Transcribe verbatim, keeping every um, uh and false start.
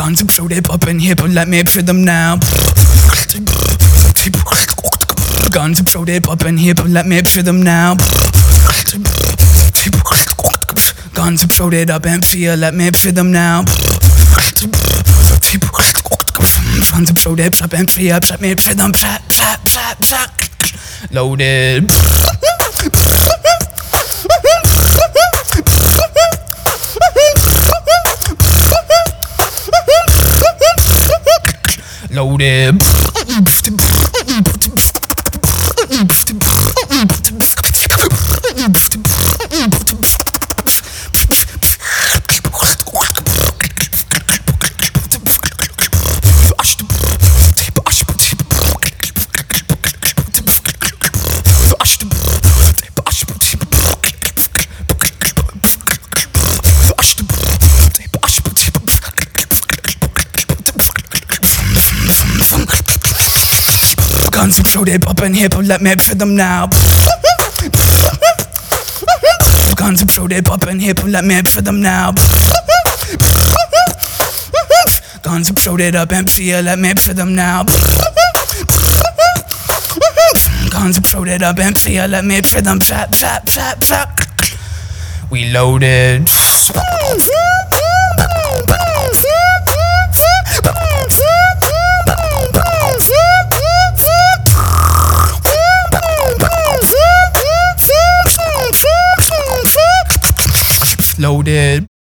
Guns exploded up in here, but let me for them now. Guns exploded up in here, but let me for them now. Guns exploded up and fear, let me for them now. Guns exploded up and fear, let me for them. Loaded. Loaded. Guns exploded up in here, but let me for them now. Guns exploded up in here, but let me for them now. Guns exploded up and fear, let me for them now. Guns exploded up and fear, let me for them. Fat, fat, fat, fat. We loaded. Loaded.